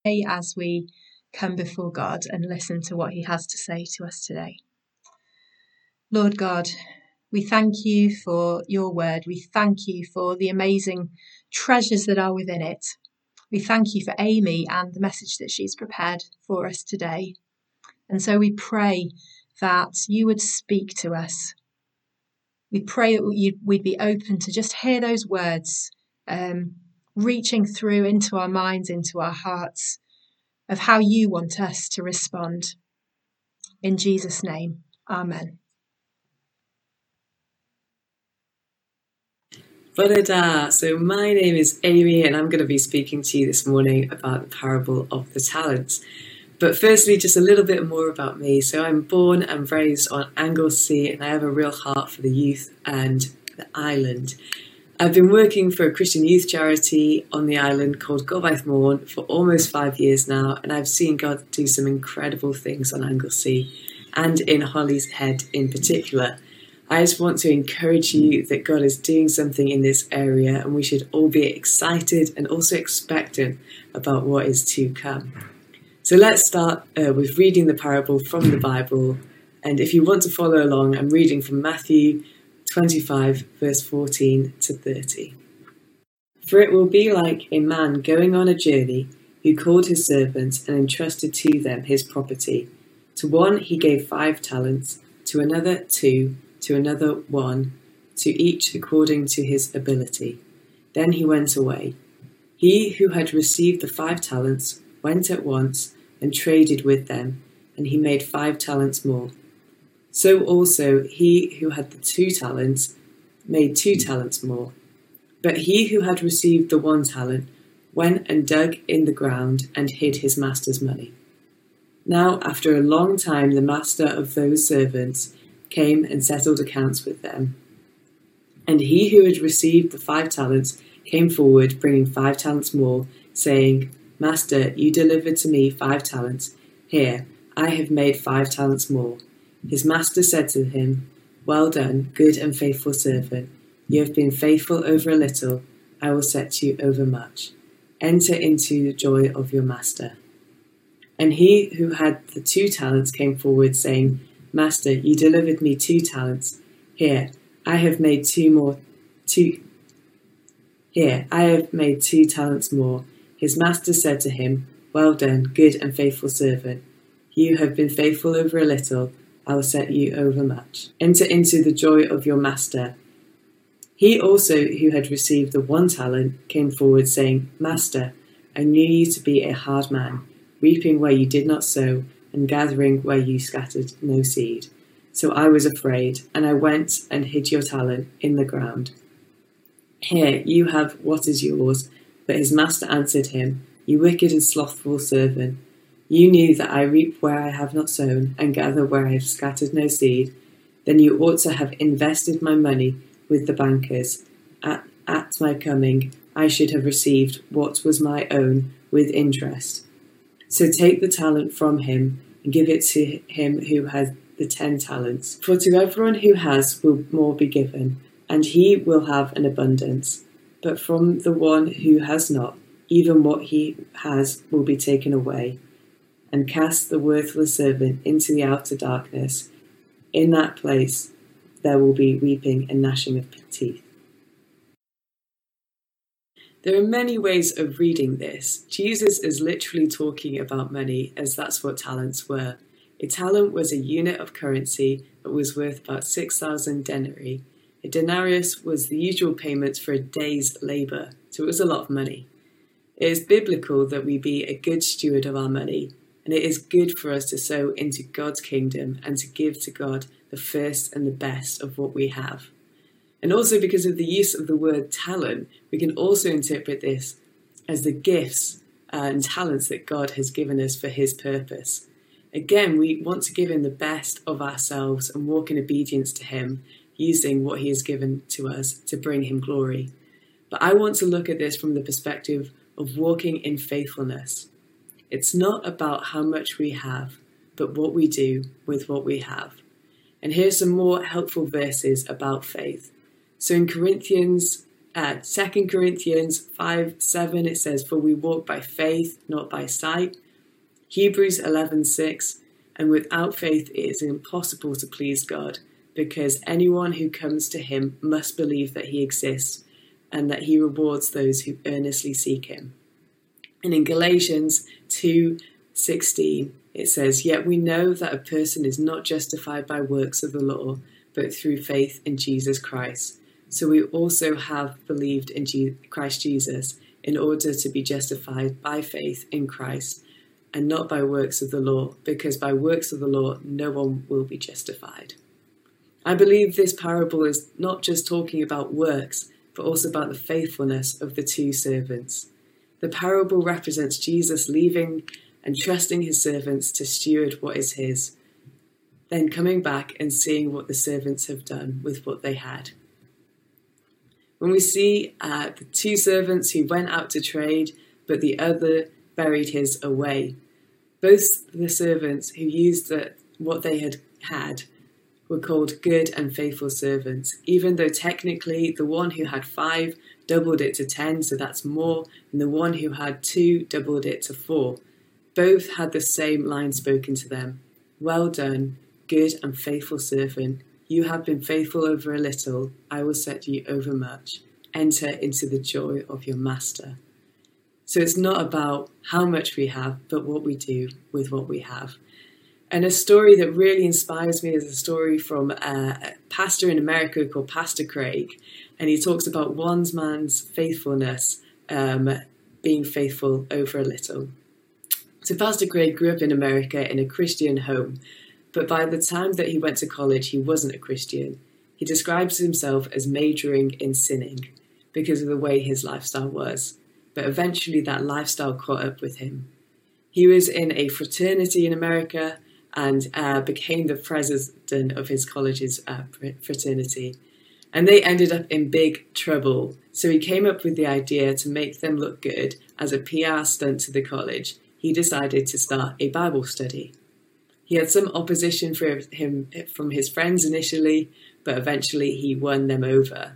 As we come before God and listen to what he has to say to us today. Lord God, we thank you for your word. We thank you for the amazing treasures that are within it. We thank you for Amy and the message that she's prepared for us today. And so we pray that you would speak to us. We pray that we'd be open to just hear those words, reaching through into our minds, into our hearts, of how you want us to respond. In Jesus' name, amen. Bore da! So my name is Amy and I'm going to be speaking to you this morning about the parable of the talents. But firstly, just a little bit more about me. So I'm born and raised on Anglesey and I have a real heart for the youth and the island. I've been working for a Christian youth charity on the island called Gobaith Morn for almost 5 years now, and I've seen God do some incredible things on Anglesey and in Holly's Head in particular. I just want to encourage you that God is doing something in this area and we should all be excited and also expectant about what is to come. So let's start with reading the parable from the Bible. And if you want to follow along, I'm reading from Matthew 25, verse 14 to 30. For it will be like a man going on a journey who called his servants and entrusted to them his property. To one he gave 5 talents, to another 2, to another 1, to each according to his ability. Then he went away. He who had received the 5 talents went at once and traded with them, and he made 5 talents more. So also he who had the 2 talents made 2 talents more. But he who had received the 1 talent went and dug in the ground and hid his master's money. Now after a long time the master of those servants came and settled accounts with them. And he who had received the 5 talents came forward, bringing 5 talents more, saying, Master, you delivered to me 5 talents. Here, I have made 5 talents more. His master said to him, Well done, good and faithful servant. You have been faithful over a little. I will set you over much. Enter into the joy of your master. And he who had the 2 talents came forward, saying, Master, you delivered me 2 talents. Here, I have made 2 talents more. His master said to him, Well done, good and faithful servant. You have been faithful over a little. I will set you over much. Enter into the joy of your master. He also, who had received the 1 talent, came forward, saying, Master, I knew you to be a hard man, reaping where you did not sow, and gathering where you scattered no seed. So I was afraid, and I went and hid your talent in the ground. Here, you have what is yours. But his master answered him, You wicked and slothful servant. You knew that I reap where I have not sown, and gather where I have scattered no seed. Then you ought to have invested my money with the bankers. At my coming, I should have received what was my own with interest. So take the talent from him, and give it to him who has the 10 talents. For to everyone who has will more be given, and he will have an abundance. But from the one who has not, even what he has will be taken away. And cast the worthless servant into the outer darkness. In that place there will be weeping and gnashing of teeth. There are many ways of reading this. Jesus is literally talking about money, as that's what talents were. A talent was a unit of currency that was worth about 6,000 denarii. A denarius was the usual payment for a day's labour, so it was a lot of money. It is biblical that we be a good steward of our money, and it is good for us to sow into God's kingdom and to give to God the first and the best of what we have. And also because of the use of the word talent, we can also interpret this as the gifts and talents that God has given us for his purpose. Again, we want to give him the best of ourselves and walk in obedience to him, using what he has given to us to bring him glory. But I want to look at this from the perspective of walking in faithfulness. It's not about how much we have, but what we do with what we have. And here's some more helpful verses about faith. So in Corinthians 2 Corinthians 5:7, it says, "For we walk by faith, not by sight." Hebrews 11:6, "And without faith it is impossible to please God, because anyone who comes to him must believe that he exists and that he rewards those who earnestly seek him." And in Galatians 2:16, it says, "Yet we know that a person is not justified by works of the law, but through faith in Jesus Christ. So we also have believed in Christ Jesus in order to be justified by faith in Christ and not by works of the law, because by works of the law no one will be justified." I believe this parable is not just talking about works, but also about the faithfulness of the two servants. The parable represents Jesus leaving and trusting his servants to steward what is his, then coming back and seeing what the servants have done with what they had. When we see the two servants who went out to trade, but the other buried his away, both the servants who used what they had were called good and faithful servants, even though technically the one who had 5 doubled it to 10, so that's more, and the one who had 2 doubled it to 4. Both had the same line spoken to them: "Well done, good and faithful servant. You have been faithful over a little, I will set you over much. Enter into the joy of your master." So it's not about how much we have, but what we do with what we have. And a story that really inspires me is a story from a pastor in America called Pastor Craig. And he talks about one man's faithfulness, being faithful over a little. So Pastor Craig grew up in America in a Christian home, but by the time that he went to college, he wasn't a Christian. He describes himself as majoring in sinning because of the way his lifestyle was. But eventually that lifestyle caught up with him. He was in a fraternity in America and became the president of his college's fraternity. And they ended up in big trouble. So he came up with the idea to make them look good as a PR stunt to the college. He decided to start a Bible study. He had some opposition from his friends initially, but eventually he won them over.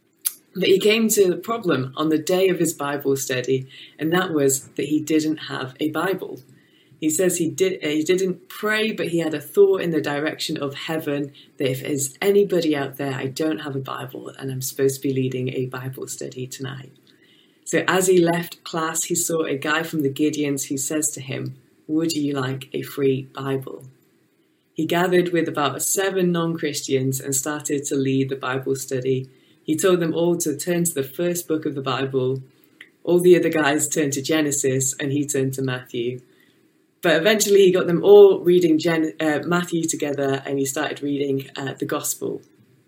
But he came to the problem on the day of his Bible study, and that was that he didn't have a Bible. He says he didn't pray, but he had a thought in the direction of heaven that if there's anybody out there, I don't have a Bible, and I'm supposed to be leading a Bible study tonight. So as he left class, he saw a guy from the Gideons who says to him, "Would you like a free Bible?" He gathered with about 7 non-Christians and started to lead the Bible study. He told them all to turn to the first book of the Bible. All the other guys turned to Genesis and he turned to Matthew. But eventually he got them all reading Matthew together, and he started reading the Gospel.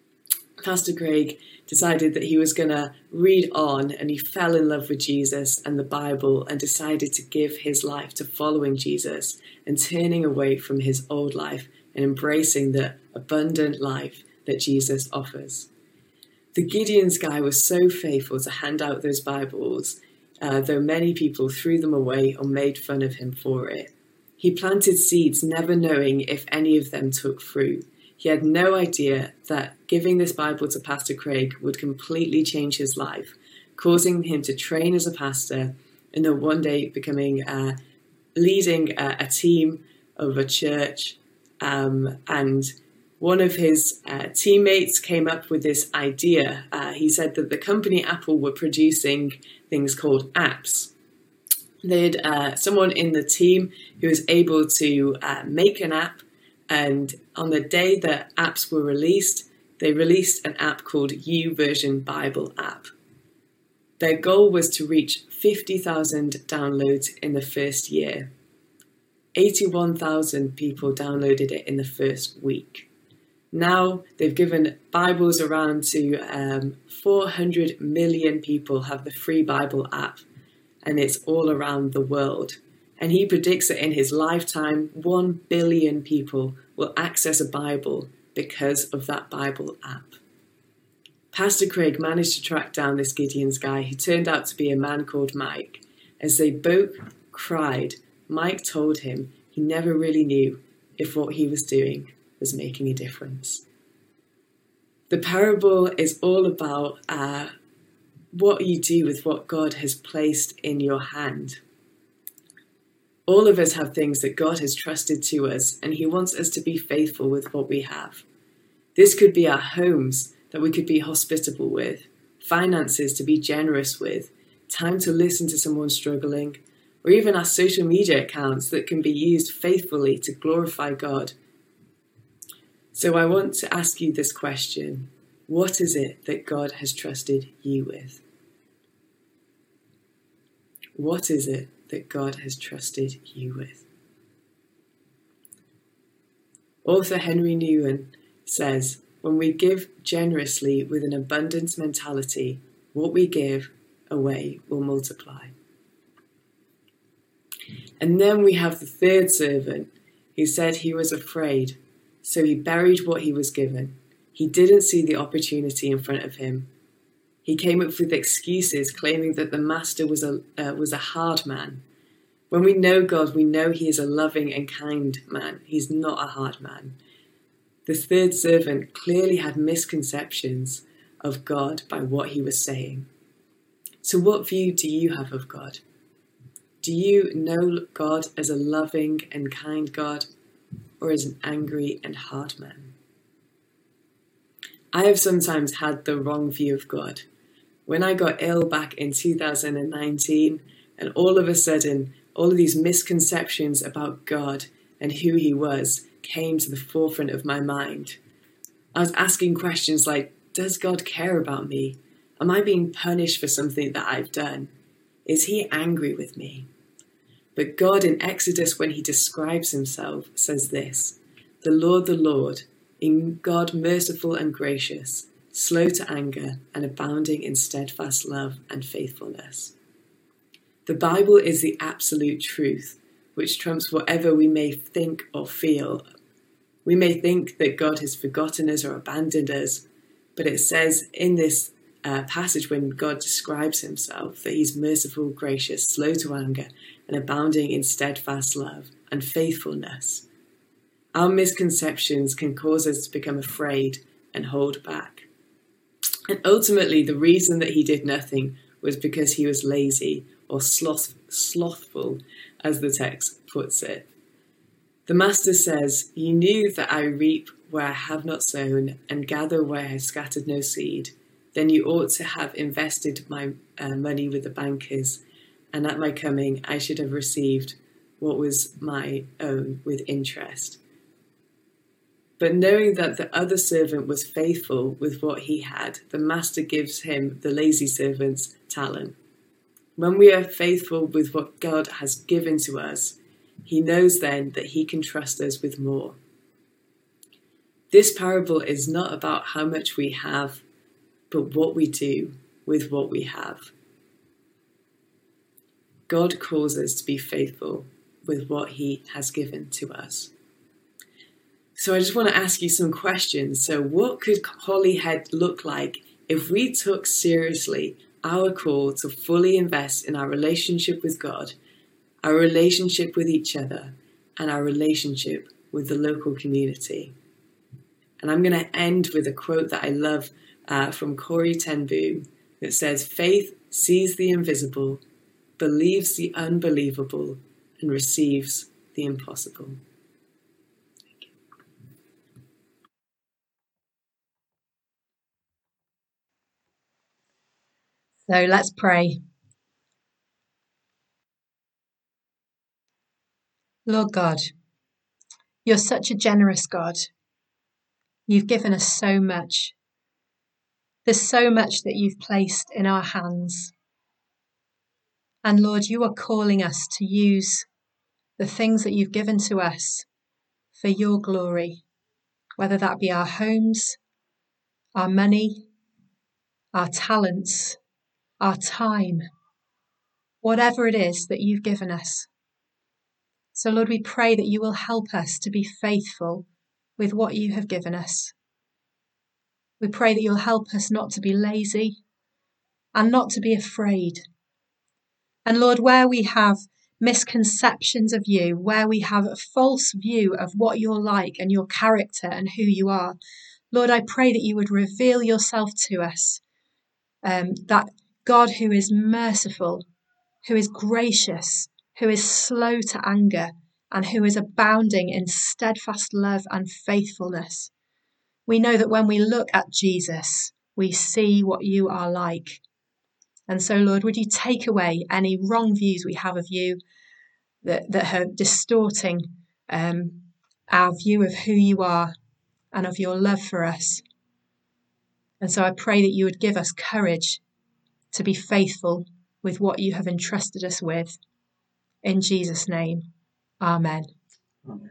Pastor Craig decided that he was going to read on, and he fell in love with Jesus and the Bible and decided to give his life to following Jesus and turning away from his old life and embracing the abundant life that Jesus offers. The Gideons guy was so faithful to hand out those Bibles, though many people threw them away or made fun of him for it. He planted seeds, never knowing if any of them took fruit. He had no idea that giving this Bible to Pastor Craig would completely change his life, causing him to train as a pastor and then one day becoming leading a team of a church. And one of his teammates came up with this idea. He said that the company Apple were producing things called apps. They had someone in the team who was able to make an app, and on the day that apps were released, they released an app called YouVersion Bible app. Their goal was to reach 50,000 downloads in the first year. 81,000 people downloaded it in the first week. Now they've given Bibles around to 400 million people have the free Bible app, and it's all around the world. And he predicts that in his lifetime, 1 billion people will access a Bible because of that Bible app. Pastor Craig managed to track down this Gideons guy, who turned out to be a man called Mike. As they both cried, Mike told him he never really knew if what he was doing was making a difference. The parable is all about what you do with what God has placed in your hand. All of us have things that God has trusted to us, and he wants us to be faithful with what we have. This could be our homes that we could be hospitable with, finances to be generous with, time to listen to someone struggling, or even our social media accounts that can be used faithfully to glorify God. So I want to ask you this question. What is it that God has trusted you with? What is it that God has trusted you with? Author Henry Nouwen says, when we give generously with an abundance mentality, what we give away will multiply. And then we have the third servant who said he was afraid, so he buried what he was given. He didn't see the opportunity in front of him. He came up with excuses, claiming that the master was a hard man. When we know God, we know he is a loving and kind man. He's not a hard man. The third servant clearly had misconceptions of God by what he was saying. So what view do you have of God? Do you know God as a loving and kind God, or as an angry and hard man? I have sometimes had the wrong view of God. When I got ill back in 2019, and all of a sudden, all of these misconceptions about God and who he was came to the forefront of my mind. I was asking questions like, does God care about me? Am I being punished for something that I've done? Is he angry with me? But God in Exodus, when he describes himself, says this, the Lord, in God merciful and gracious, slow to anger and abounding in steadfast love and faithfulness. The Bible is the absolute truth, which trumps whatever we may think or feel. We may think that God has forgotten us or abandoned us, but it says in this passage when God describes himself that he's merciful, gracious, slow to anger, and abounding in steadfast love and faithfulness. Our misconceptions can cause us to become afraid and hold back. And ultimately, the reason that he did nothing was because he was lazy or slothful, as the text puts it. The master says, you knew that I reap where I have not sown and gather where I have scattered no seed. Then you ought to have invested my money with the bankers, and at my coming I should have received what was my own with interest. But knowing that the other servant was faithful with what he had, the master gives him, the lazy servant's talent. When we are faithful with what God has given to us, he knows then that he can trust us with more. This parable is not about how much we have, but what we do with what we have. God calls us to be faithful with what he has given to us. So I just want to ask you some questions. So what could Holyhead look like if we took seriously our call to fully invest in our relationship with God, our relationship with each other, and our relationship with the local community? And I'm going to end with a quote that I love from Corrie ten Boom that says, faith sees the invisible, believes the unbelievable, and receives the impossible. So let's pray. Lord God, you're such a generous God. You've given us so much. There's so much that you've placed in our hands. And Lord, you are calling us to use the things that you've given to us for your glory, whether that be our homes, our money, our talents, our time, whatever it is that you've given us. So Lord, we pray that you will help us to be faithful with what you have given us. We pray that you'll help us not to be lazy and not to be afraid. And Lord, where we have misconceptions of you, where we have a false view of what you're like and your character and who you are, Lord, I pray that you would reveal yourself to us, that God who is merciful, who is gracious, who is slow to anger, and who is abounding in steadfast love and faithfulness. We know that when we look at Jesus, we see what you are like. And so, Lord, would you take away any wrong views we have of you that are distorting our view of who you are and of your love for us. And so I pray that you would give us courage to be faithful with what you have entrusted us with. In Jesus' name, amen. Amen.